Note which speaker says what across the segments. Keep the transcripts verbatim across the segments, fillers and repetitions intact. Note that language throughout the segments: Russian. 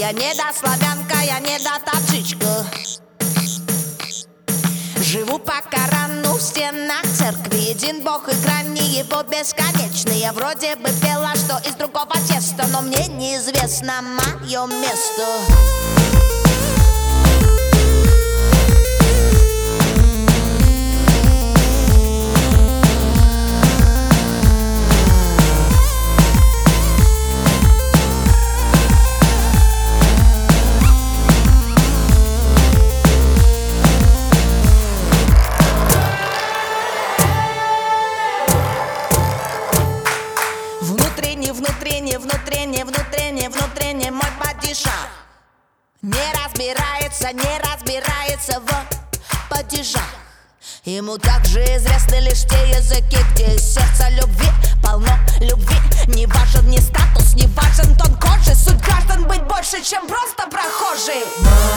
Speaker 1: Я недославянка, я недотапчичка. Живу по Корану в стенах церкви. Един Бог и грани его бесконечны. Я вроде бы пела, что из другого теста, но мне неизвестно мое место. Внутренне, внутренне, внутренне, внутренне, внутренне мой падишах не разбирается, не разбирается в падежах. Ему также известны лишь те языки, где сердце любви полно любви. Не важен ни статус, не важен тон кожи. Суть граждан быть больше, чем просто прохожие.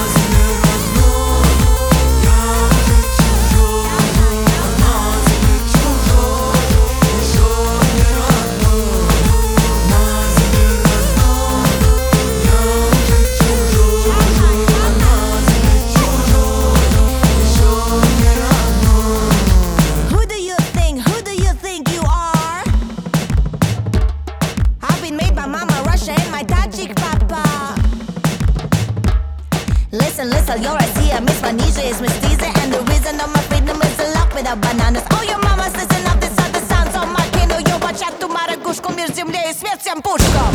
Speaker 1: Listen, listen, you're Россия, Miss Vanija is Miss Diesel, and the reason of my freedom is the love without bananas. Oh, your mama's listen up, this are the sounds of my kino. You watch out to my ракушку, мир земле и свет всем пушкам.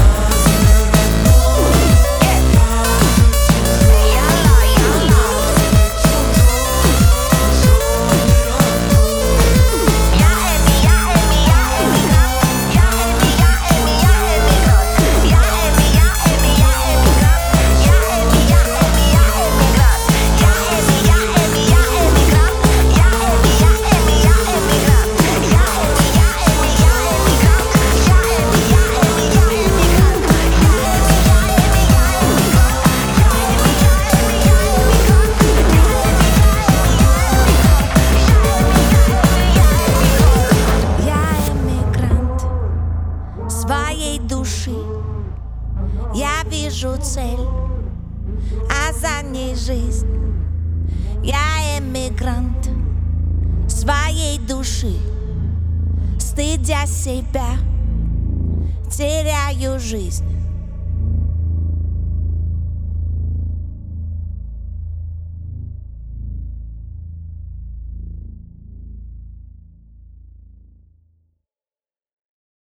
Speaker 1: Своей души я вижу цель, а за ней жизнь. Я эмигрант своей души, стыдя себя, теряю жизнь.